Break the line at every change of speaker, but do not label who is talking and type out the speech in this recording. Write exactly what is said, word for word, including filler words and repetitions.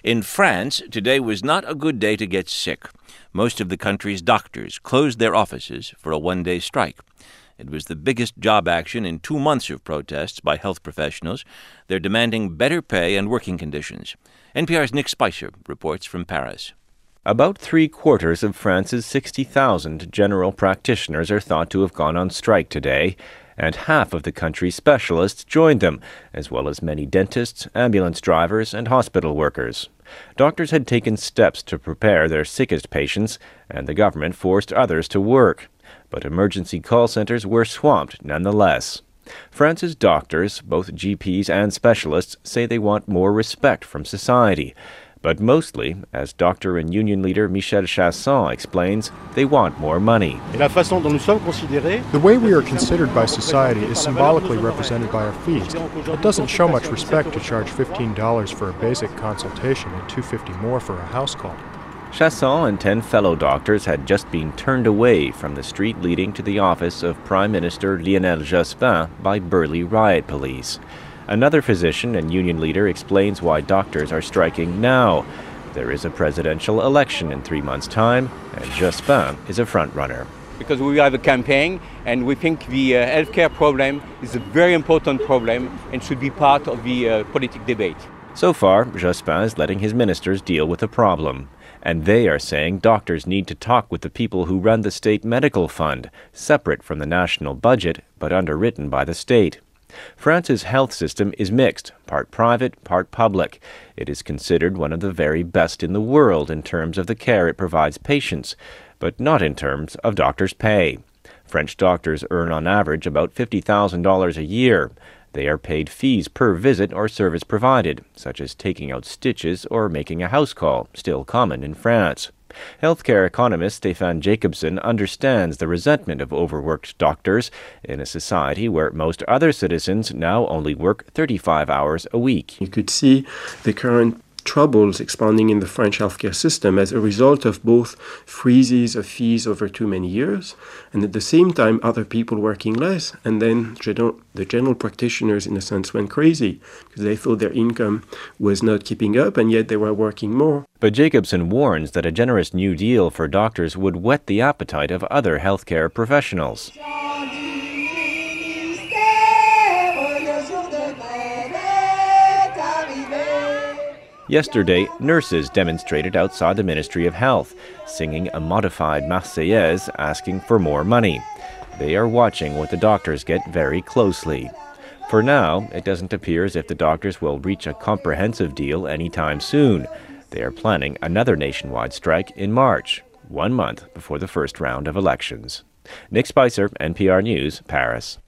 In France, today was not a good day to get sick. Most of the country's doctors closed their offices for a one-day strike. It was the biggest job action in two months of protests by health professionals. They're demanding better pay and working conditions. N P R's Nick Spicer reports from Paris.
About three-quarters of France's sixty thousand general practitioners are thought to have gone on strike today, and half of the country's specialists joined them, as well as many dentists, ambulance drivers, and hospital workers. Doctors had taken steps to prepare their sickest patients, and the government forced others to work. But emergency call centers were swamped nonetheless. France's doctors, both G Ps and specialists, say they want more respect from society. But mostly, as doctor and union leader Michel Chasson explains, they want more money.
The way we are considered by society is symbolically represented by our fees. It doesn't show much respect to charge fifteen dollars for a basic consultation and two dollars and fifty cents more for a house call.
Chasson and ten fellow doctors had just been turned away from the street leading to the office of Prime Minister Lionel Jospin by burly riot police. Another physician and union leader explains why doctors are striking now. There is a presidential election in three months' time, and Jospin is a front-runner.
Because we have a campaign, and we think the uh, healthcare problem is a very important problem and should be part of the uh, political debate.
So far, Jospin is letting his ministers deal with the problem. And they are saying doctors need to talk with the people who run the state medical fund, separate from the national budget, but underwritten by the state. France's health system is mixed, part private, part public. It is considered one of the very best in the world in terms of the care it provides patients, but not in terms of doctors' pay. French doctors earn on average about fifty thousand dollars a year. They are paid fees per visit or service provided, such as taking out stitches or making a house call, still common in France. Healthcare economist Stéphane Jacobson understands the resentment of overworked doctors in a society where most other citizens now only work thirty-five hours a week.
You could see the current troubles expanding in the French healthcare system as a result of both freezes of fees over too many years, and at the same time other people working less, and then general, the general practitioners in a sense went crazy because they thought their income was not keeping up, and yet they were working more.
But Jacobson warns that a generous new deal for doctors would whet the appetite of other healthcare professionals. Yesterday, nurses demonstrated outside the Ministry of Health, singing a modified Marseillaise asking for more money. They are watching what the doctors get very closely. For now, it doesn't appear as if the doctors will reach a comprehensive deal anytime soon. They are planning another nationwide strike in March, one month before the first round of elections. Nick Spicer, N P R News, Paris.